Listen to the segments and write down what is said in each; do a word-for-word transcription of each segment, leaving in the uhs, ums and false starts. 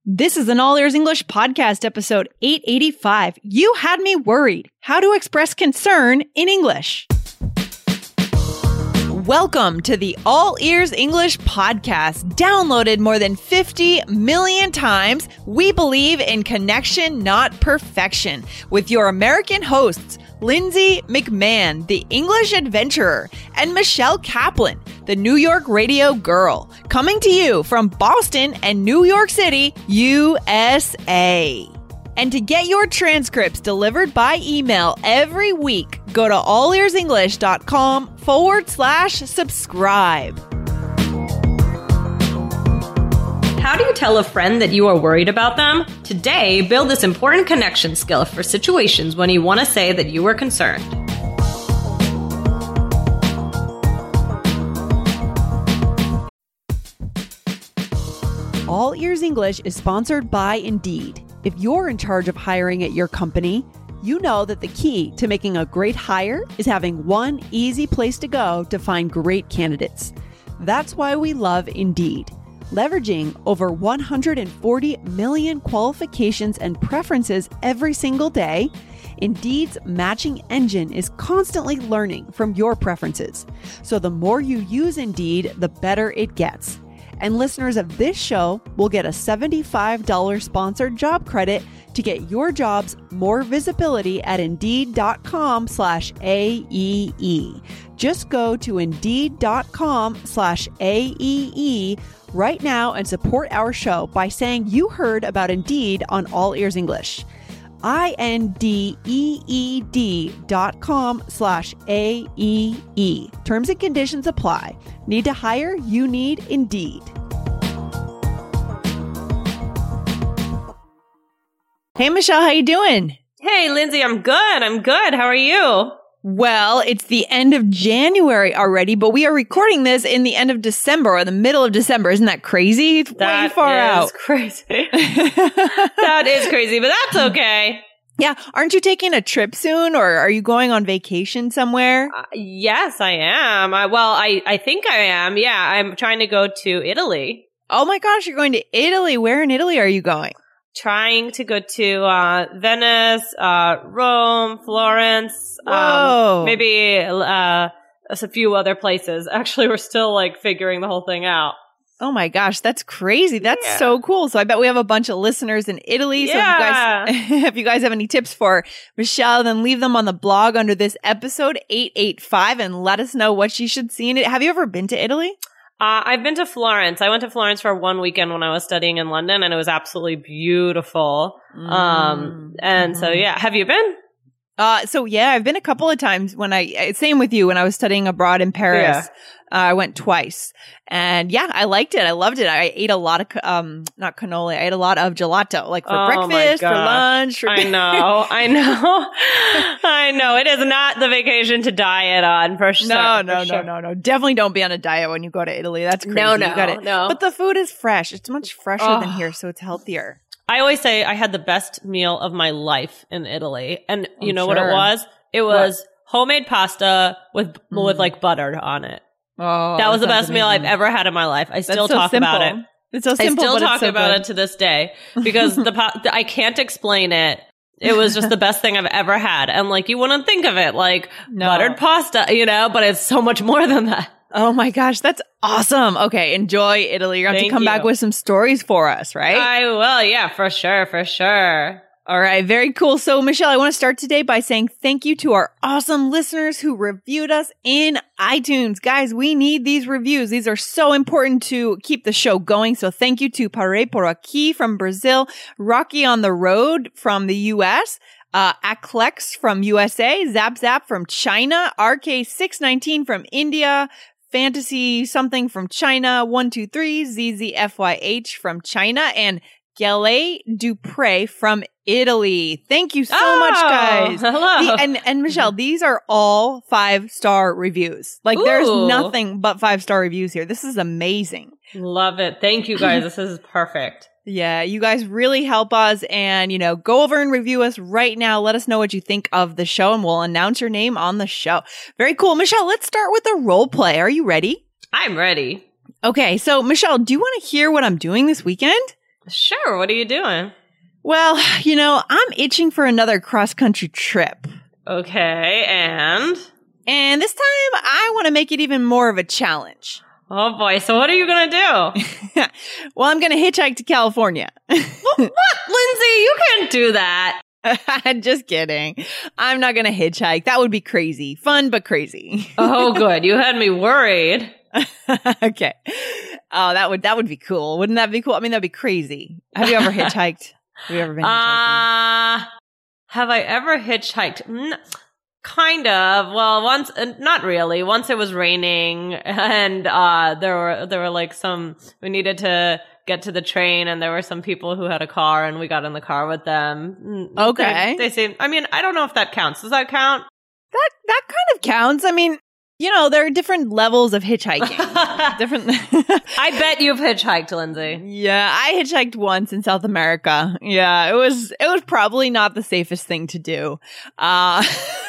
This is an All Ears English podcast, episode eight eighty-five. You had me worried. How to express concern in English. Welcome to the All Ears English podcast. Downloaded more than fifty million times, we believe in connection, not perfection. With your American hosts, Lindsay McMahon, the English adventurer, and Michelle Kaplan, the New York radio girl. Coming to you from Boston and New York City, U S A. And to get your transcripts delivered by email every week, go to allearsenglish.com forward slash subscribe. How do you tell a friend that you are worried about them? Today, build this important connection skill for situations when you want to say that you are concerned. All Ears English is sponsored by Indeed. If you're in charge of hiring at your company, you know that the key to making a great hire is having one easy place to go to find great candidates. That's why we love Indeed. Leveraging over one hundred forty million qualifications and preferences every single day, Indeed's matching engine is constantly learning from your preferences. So the more you use Indeed, the better it gets. And listeners of this show will get a seventy-five dollars sponsored job credit to get your jobs more visibility at Indeed.com slash AEE. Just go to Indeed.com slash AEE right now and support our show by saying you heard about Indeed on All Ears English. I-N-D-E-E-D dot com slash A-E-E. Terms and conditions apply. Need to hire? You need Indeed. Hey, Michelle, how you doing? Hey, Lindsay, I'm good. I'm good. How are you? Well, it's the end of January already, but we are recording this in the end of December or the middle of December. Isn't that crazy? It's that way far is out. Crazy. That is crazy, but that's okay. Yeah. Aren't you taking a trip soon, or are you going on vacation somewhere? Uh, yes, I am. I, well, I, I think I am. Yeah, I'm trying to go to Italy. Oh my gosh, you're going to Italy. Where in Italy are you going? Trying to go to uh, Venice, uh, Rome, Florence, Whoa. um, maybe uh, a few other places. Actually, we're still like figuring the whole thing out. Oh my gosh, that's crazy. That's Yeah. so cool. So I bet we have a bunch of listeners in Italy. So Yeah. if you guys if you guys have any tips for Michelle, then leave them on the blog under this episode eight eighty-five and let us know what she should see in it. Have you ever been to Italy? Uh, I've been to Florence. I went to Florence for one weekend when I was studying in London, and it was absolutely beautiful. Mm. Um, and Mhm. so, yeah. Have you been? Uh, so yeah, I've been a couple of times when I, same with you, when I was studying abroad in Paris. Yeah. Uh, I went twice, and yeah, I liked it. I loved it. I ate a lot of, um, not cannoli. I ate a lot of gelato, like for Oh my breakfast, for gosh. lunch. For I know. I know. I know. It is not the vacation to diet on, for sure. No, for no, sure. no, no, no. Definitely don't be on a diet when you go to Italy. That's crazy. No, You no, gotta- no. But the food is fresh. It's much fresher Oh. than here, so it's healthier. I always say I had the best meal of my life in Italy. And you I'm know what it sure. was? It was homemade pasta with, Mm. with like butter on it. Oh, That was the sounds best meal I've amazing. ever had in my life. I still That's so talk about it. simple. It's so simple. I still but it's talk so about good. it to this day because the po- I can't explain it. It was just the best thing I've ever had. And like, you wouldn't think of it like No. buttered pasta, you know, but it's so much more than that. Oh my gosh, that's awesome. Okay, enjoy Italy. You're going to have Thank to come you. back with some stories for us, right? I will. Yeah, for sure. For sure. All right, very cool. So, Michelle, I want to start today by saying thank you to our awesome listeners who reviewed us in iTunes. Guys, we need these reviews. These are so important to keep the show going. So thank you to Pare por Aqui from Brazil, Rocky on the Road from the U S, uh, Aklex from U S A, Zap Zap from China, R K six nineteen from India, Fantasy something from China, one two three, Z Z F Y H from China, and Gale Dupre from Italy. Thank you so Oh, much, guys. hello. The- and, and Michelle, these are all five-star reviews. Like, there's Ooh. nothing but five-star reviews here. This is amazing. Love it. Thank you guys. This is perfect. Yeah, you guys really help us, and, you know, go over and review us right now. Let us know what you think of the show, and we'll announce your name on the show. Very cool. Michelle, let's start with the role play. Are you ready? I'm ready. Okay, so Michelle, do you want to hear what I'm doing this weekend? Sure. What are you doing? Well, you know, I'm itching for another cross-country trip. Okay, and? And this time, I want to make it even more of a challenge. Oh boy, so what are you going to do? Well, I'm going to hitchhike to California. What? Lindsay, you can't do that. Just kidding. I'm not going to hitchhike. That would be crazy. Fun, but crazy. Oh, good. You had me worried. Okay. Oh, that would that would be cool. Wouldn't that be cool? I mean, that'd be crazy. Have you ever hitchhiked? Have you ever been hitchhiking? Uh, have I ever hitchhiked? N- kind of. Well, once, uh, not really. Once it was raining and uh, there were there were like some, we needed to get to the train, and there were some people who had a car, and we got in the car with them. Okay. They, they seem, I mean, I don't know if that counts. Does that count? That that kind of counts. I mean, you know, there are different levels of hitchhiking. different. I bet you've hitchhiked, Lindsay. Yeah, I hitchhiked once in South America. Yeah, it was it was probably not the safest thing to do. Uh,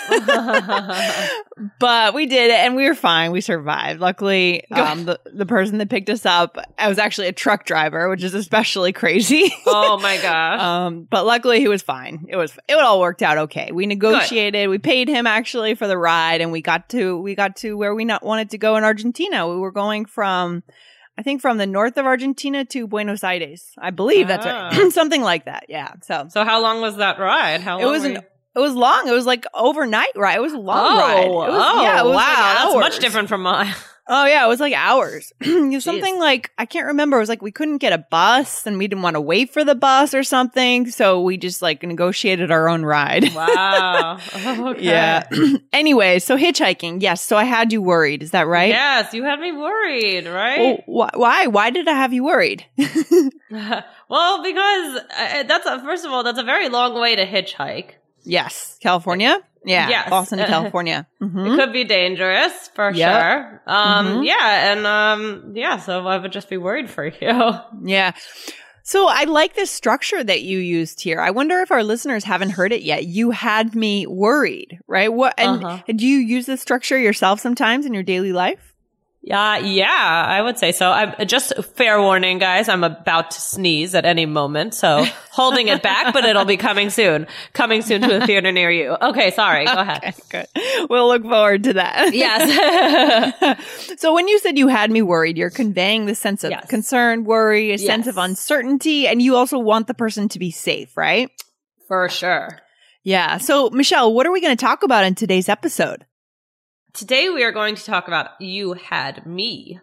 but we did it, and we were fine. We survived. Luckily, um, the, the person that picked us up, I was actually a truck driver, which is especially crazy. Oh my gosh. Um, but luckily he was fine. It was, it all worked out okay. We negotiated, Good. We paid him actually for the ride, and we got to, we got to where we not wanted to go in Argentina. We were going from, I think from the north of Argentina to Buenos Aires. I believe that's ah. right. Something like that. Yeah. So, so how long was that ride? How long it was were an, you- It was long. It was like overnight ride. It was a long oh, ride. It was, oh, yeah, it was wow. like That's hours. much different from mine. Oh, yeah. It was like hours. It was something like, I can't remember. It was like we couldn't get a bus, and we didn't want to wait for the bus or something. So we just like negotiated our own ride. Wow. Okay. Yeah. Anyway, so hitchhiking. Yes. So I had you worried. Is that right? Yes. You had me worried, right? Well, wh- why? Why did I have you worried? Well, because uh, that's a, first of all, that's a very long way to hitchhike. Yes. California? Yeah. Yes. Boston, California. Mm-hmm. It could be dangerous for Yep. sure. Um, Mhm. yeah. And, um, yeah, so I would just be worried for you. Yeah. So I like this structure that you used here. I wonder if our listeners haven't heard it yet. You had me worried, right? What, and Uh-huh. do you use this structure yourself sometimes in your daily life? Yeah, yeah, I would say so. I'm just fair warning, guys. I'm about to sneeze at any moment, so holding it back, but it'll be coming soon. Coming soon to a theater near you. Okay, sorry. Go ahead. Okay, good. We'll look forward to that. Yes. So when you said you had me worried, you're conveying the sense of Yes. concern, worry, a Yes. sense of uncertainty, and you also want the person to be safe, right? For sure. Yeah. So Michelle, what are we going to talk about in today's episode? Today we are going to talk about You Had Me.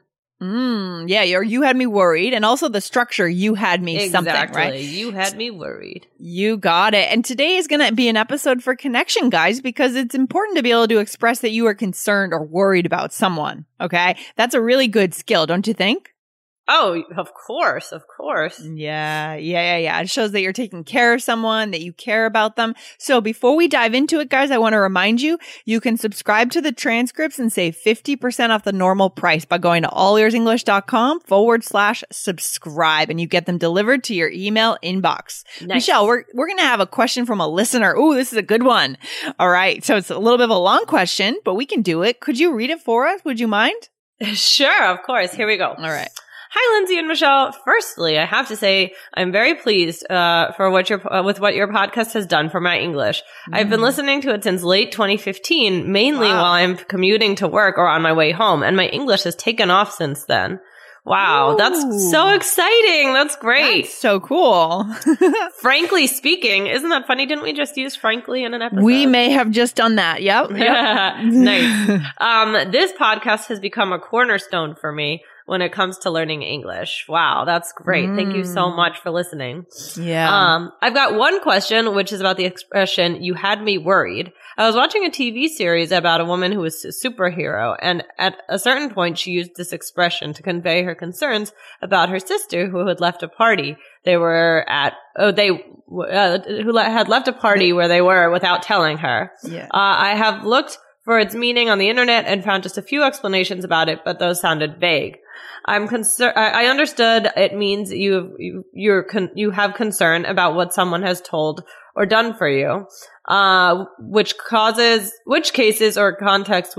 Mm, yeah, you're, you had me worried, and also the structure, you had me Exactly. something, right? You had me worried. You got it. And today is going to be an episode for connection, guys, because it's important to be able to express that you are concerned or worried about someone, okay? That's a really good skill, don't you think? Oh, of course, of course. Yeah, yeah, yeah, yeah. It shows that you're taking care of someone, that you care about them. So before we dive into it, guys, I want to remind you, you can subscribe to the transcripts and save fifty percent off the normal price by going to allearsenglish.com forward slash subscribe, and you get them delivered to your email inbox. Nice. Michelle, we're, we're going to have a question from a listener. Ooh, this is a good one. All right. So it's a little bit of a long question, but we can do it. Could you read it for us? Would you mind? Sure, of course. Here we go. All right. Hi, Lindsay and Michelle. Firstly, I have to say I'm very pleased uh, for what your uh, with what your podcast has done for my English. Mm. I've been listening to it since late twenty fifteen, mainly wow. while I'm commuting to work or on my way home, and my English has taken off since then. Wow, Ooh. That's so exciting. That's great. That's so cool. Frankly speaking, isn't that funny? Didn't we just use frankly in an episode? We may have just done that. Yep. yep. Nice. Um, this podcast has become a cornerstone for me when it comes to learning English. Wow, that's great. Mm. Thank you so much for listening. Yeah. Um, I've got one question, which is about the expression, you had me worried. I was watching a T V series about a woman who was a superhero, and at a certain point, she used this expression to convey her concerns about her sister who had left a party. They were at, oh, they, uh, who le- had left a party where they were without telling her. Yeah. Uh, I have looked for its meaning on the internet and found just a few explanations about it, but those sounded vague. I'm concerned. I understood it means you you you're con- you have concern about what someone has told or done for you, uh, which causes which cases or context would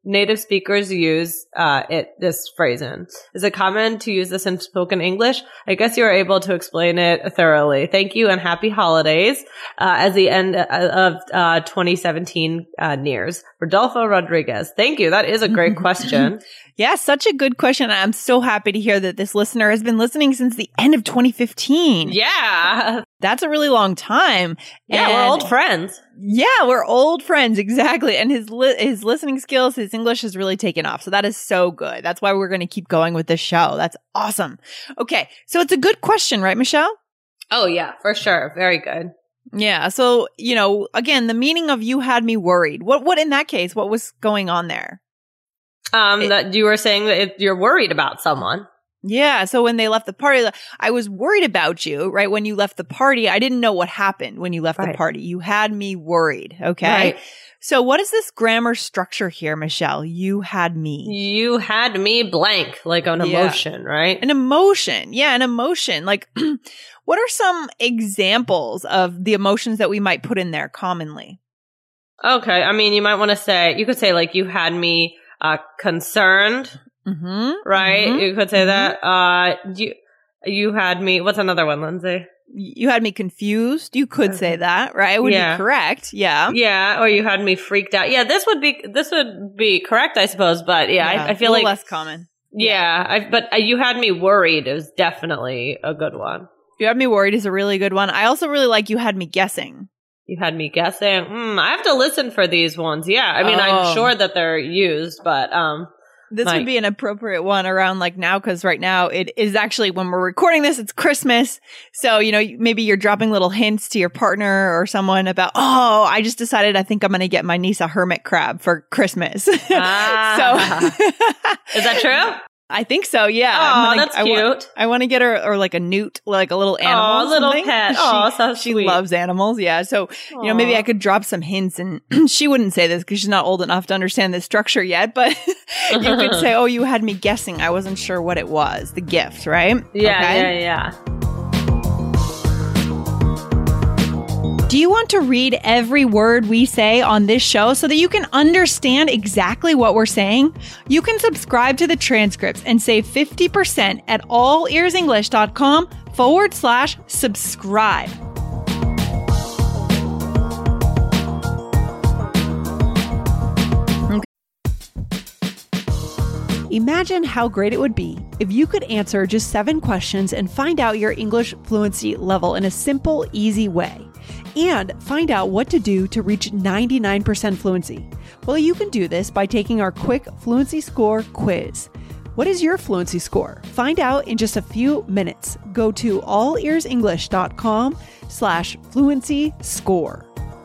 native speakers use uh, it this phrase in? Is it common to use this in spoken English? I guess you are able to explain it thoroughly. Thank you and happy holidays uh, as the end of uh, twenty seventeen uh, nears. Rodolfo Rodriguez. Thank you. That is a great question. Yeah, such a good question. I'm so happy to hear that this listener has been listening since the end of twenty fifteen. Yeah. That's a really long time. Yeah, and we're old friends. Yeah, we're old friends. Exactly. And his li- his listening skills, his English has really taken off. So that is so good. That's why we're going to keep going with this show. That's awesome. Okay. So it's a good question, right, Michelle? Oh, yeah, for sure. Very good. Yeah. So, you know, again, the meaning of you had me worried. What, what in that case, what was going on there? Um, It- that you were saying that it, you're worried about someone. Yeah. So when they left the party, I was worried about you, right? When you left the party, I didn't know what happened when you left Right. the party. You had me worried. Okay. Right. So what is this grammar structure here, Michelle? You had me. You had me blank, like an Yeah. emotion, right? An emotion. Yeah. An emotion. Like, what are some examples of the emotions that we might put in there commonly? Okay. I mean, you might want to say, you could say like, you had me uh, concerned, Mm-hmm. right? Mhm. You could say Mhm. that. Uh, you, you had me, what's another one, Lindsay? You had me confused. You could say that, right? It would Yeah. be correct. Yeah. Yeah. Or you had me freaked out. Yeah. This would be, this would be correct, I suppose. But yeah, I, I feel a like, little less common. yeah, I, but uh, you had me worried is definitely a good one. You had me worried is a really good one. I also really like you had me guessing. You had me guessing. Mm, I have to listen for these ones. Yeah. I mean, Oh. I'm sure that they're used, but, um, This Like- would be an appropriate one around like now, because right now it is actually when we're recording this, it's Christmas. So, you know, maybe you're dropping little hints to your partner or someone about, oh, I just decided I think I'm going to get my niece a hermit crab for Christmas. Ah. So is that true? I think so. Yeah. Oh, I'm gonna- that's I wa- cute. I want to get her or like a newt, like a little animal. Aw, or a little something. pet. She, Aw, so she sweet. loves animals. Yeah. So, you know, maybe Aw. I could drop some hints, and she wouldn't say this because she's not old enough to understand this structure yet. But you could say, oh, you had me guessing. I wasn't sure what it was. The gift, right? Yeah, Okay? yeah, yeah. Do you want to read every word we say on this show so that you can understand exactly what we're saying? You can subscribe to the transcripts and save fifty percent at allearsenglish.com forward slash subscribe. Imagine how great it would be if you could answer just seven questions and find out your English fluency level in a simple, easy way. And find out what to do to reach ninety-nine percent fluency. Well, you can do this by taking our quick fluency score quiz. What is your fluency score? Find out in just a few minutes. Go to allearsenglish.com slash fluency score.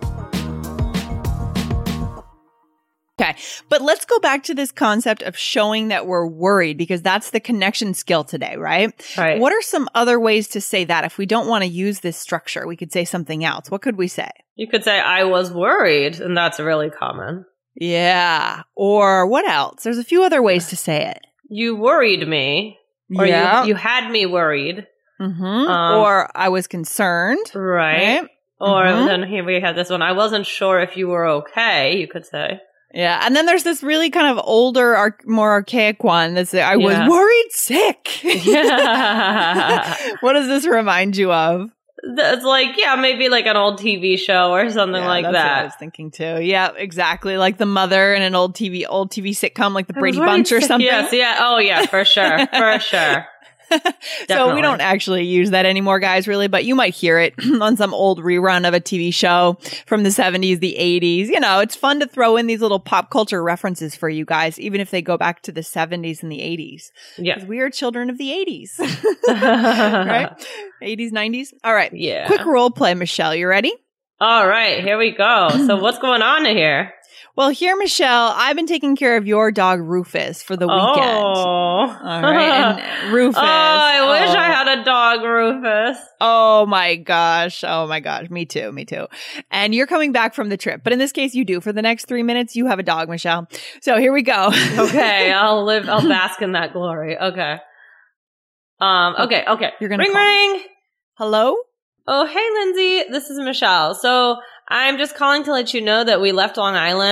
Okay, but let's go back to this concept of showing that we're worried, because that's the connection skill today, right? Right. What are some other ways to say that? If we don't want to use this structure, we could say something else. What could we say? You could say, I was worried, and that's really common. Yeah. Or what else? There's a few other ways to say it. You worried me. Or Yeah. you, you had me worried. Mm-hmm. Um, or I was concerned. Right. Right. Or Mhm. then here we have this one. I wasn't sure if you were okay, you could say. Yeah. And then there's this really kind of older, arch- more archaic one that's I was Yeah. worried sick. Yeah. What does this remind you of? It's like, yeah, maybe like an old T V show or something Yeah, like that's what I that. was thinking too. Yeah, exactly. Like the mother in an old T V, old T V sitcom, like the Brady I was Bunch or worried- something. Yes, yeah. Oh, yeah, for sure. For sure. So Definitely. we don't actually use that anymore, guys, really, but you might hear it on some old rerun of a T V show from the seventies, the eighties. You know, it's fun to throw in these little pop culture references for you guys, even if they go back to the seventies and the eighties. Yeah. Because we are children of the eighties, right? eighties, nineties. All right. Yeah. Quick role play, Michelle. You ready? All right, here we go. So what's going on here? Well, here, Michelle, I've been taking care of your dog, Rufus, for the weekend. Oh. All right. And Rufus. Oh, I wish oh. I had a dog, Rufus. Oh my gosh. Oh my gosh. Me too. Me too. And you're coming back from the trip. But in this case, you do. For the next three minutes, you have a dog, Michelle. So here we go. Okay, I'll live, I'll bask in that glory. Okay. Um, okay, okay. You're gonna ring, call. ring. Hello? Oh, hey, Lindsay. This is Michelle. So I'm just calling to let you know that we left Long Island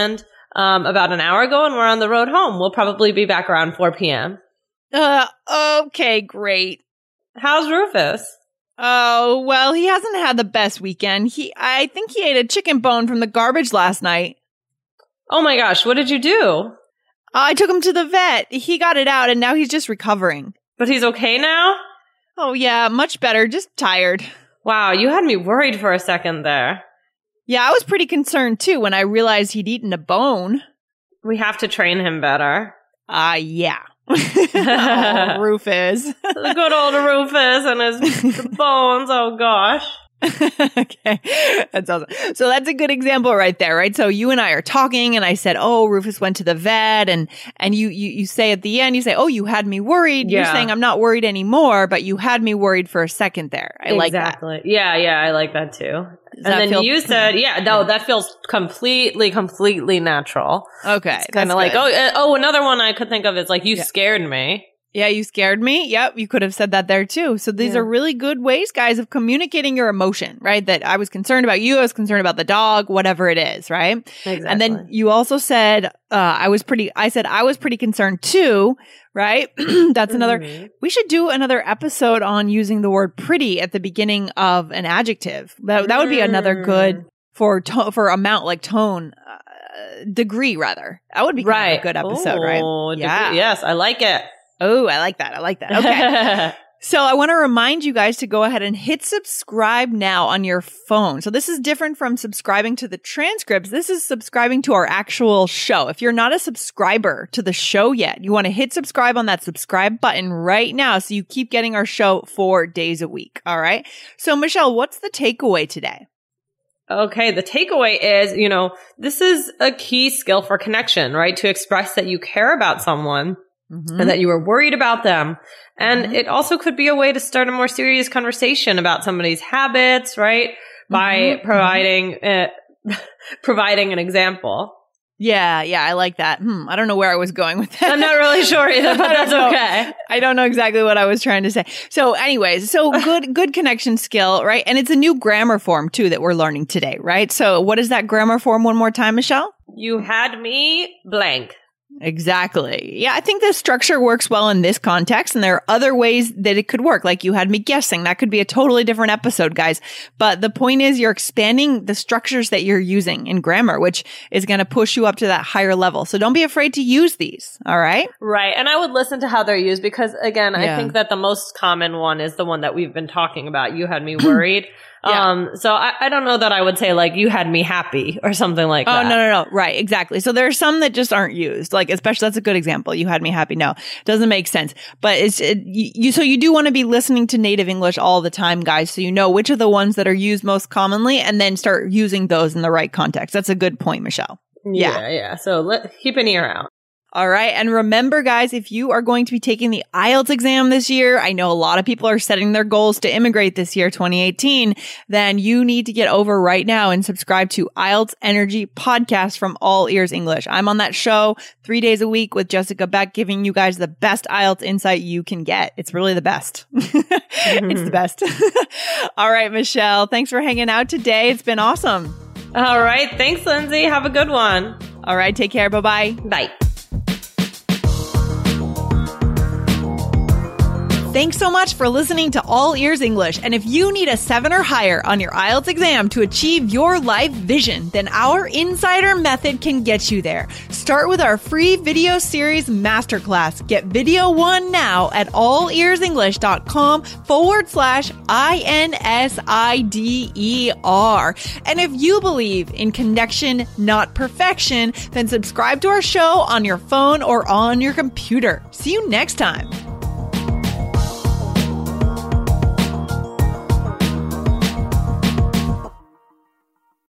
um, about an hour ago, and we're on the road home. We'll probably be back around four p.m. Uh, okay, great. How's Rufus? Oh, well, he hasn't had the best weekend. He, I think he ate a chicken bone from the garbage last night. Oh my gosh, what did you do? I took him to the vet. He got it out, and now he's just recovering. But he's okay now? Oh, yeah, much better. Just tired. Wow, you had me worried for a second there. Yeah, I was pretty concerned, too, when I realized he'd eaten a bone. We have to train him better. Ah, uh, yeah. Oh, Rufus. The good old Rufus and his bones. Oh, gosh. Okay, that's awesome. So that's a good example right there, right? So you and I are talking, and I said, "Oh, Rufus went to the vet," and and you you you say at the end, you say, "Oh, you had me worried." Yeah. You're saying I'm not worried anymore, but you had me worried for a second there. I exactly. like that. Exactly. Yeah, yeah, I like that too. Does and that then feel- you said, "Yeah, no, that feels completely, completely natural." Okay, kind of like, oh, uh, oh, another one I could think of is like, "You yeah. scared me." Yeah, you scared me. Yep, you could have said that there too. So these yeah. are really good ways, guys, of communicating your emotion, right? That I was concerned about you, I was concerned about the dog, whatever it is, right? Exactly. And then you also said, uh, I was pretty, I said I was pretty concerned too, right? That's another, mm-hmm. we should do another episode on using the word pretty at the beginning of an adjective. That, that would be another good for, to- for amount, like tone, uh, degree rather. That would be kind right. of a good episode, oh, right? Degree. Yeah. Yes, I like it. Oh, I like that. I like that. Okay. So I want to remind you guys to go ahead and hit subscribe now on your phone. So this is different from subscribing to the transcripts. This is subscribing to our actual show. If you're not a subscriber to the show yet, you want to hit subscribe on that subscribe button right now so you keep getting our show four days a week. All right. So Michelle, what's the takeaway today? Okay, the takeaway is, you know, this is a key skill for connection, right? To express that you care about someone. Mm-hmm. And that you were worried about them. And mm-hmm. it also could be a way to start a more serious conversation about somebody's habits, right? By mm-hmm. providing uh, providing an example. Yeah, yeah, I like that. Hmm, I don't know where I was going with that. I'm not really sure either, but that's okay. I don't know exactly what I was trying to say. So anyways, so good good connection skill, right? And it's a new grammar form too that we're learning today, right? So what is that grammar form one more time, Michelle? You had me blank. Exactly. Yeah, I think the structure works well in this context, and there are other ways that it could work. Like you had me guessing. That could be a totally different episode, guys. But the point is you're expanding the structures that you're using in grammar, which is going to push you up to that higher level. So don't be afraid to use these. All right? Right. And I would listen to how they're used because, again, yeah. I think that the most common one is the one that we've been talking about. You had me worried. Yeah. Um, so I, I don't know that I would say like you had me happy or something like oh, that. Oh, no, no, no. Right. Exactly. So there are some that just aren't used. Like, especially that's a good example. You had me happy. No, doesn't make sense. But it's, it, you, so you do want to be listening to native English all the time, guys. So you know which are the ones that are used most commonly and then start using those in the right context. That's a good point, Michelle. Yeah. Yeah. yeah. So let, keep an ear out. All right. And remember, guys, if you are going to be taking the I E L T S exam this year, I know a lot of people are setting their goals to immigrate this year, twenty eighteen, then you need to get over right now and subscribe to I E L T S Energy Podcast from All Ears English. I'm on that show three days a week with Jessica Beck, giving you guys the best I E L T S insight you can get. It's really the best. It's the best. All right, Michelle, thanks for hanging out today. It's been awesome. All right. Thanks, Lindsay. Have a good one. All right. Take care. Bye-bye. Bye. Thanks so much for listening to All Ears English. And if you need a seven or higher on your I E L T S exam to achieve your life vision, then our Insider Method can get you there. Start with our free video series masterclass. Get video one now at allearsenglish.com forward slash I N S I D E R. And if you believe in connection, not perfection, then subscribe to our show on your phone or on your computer. See you next time.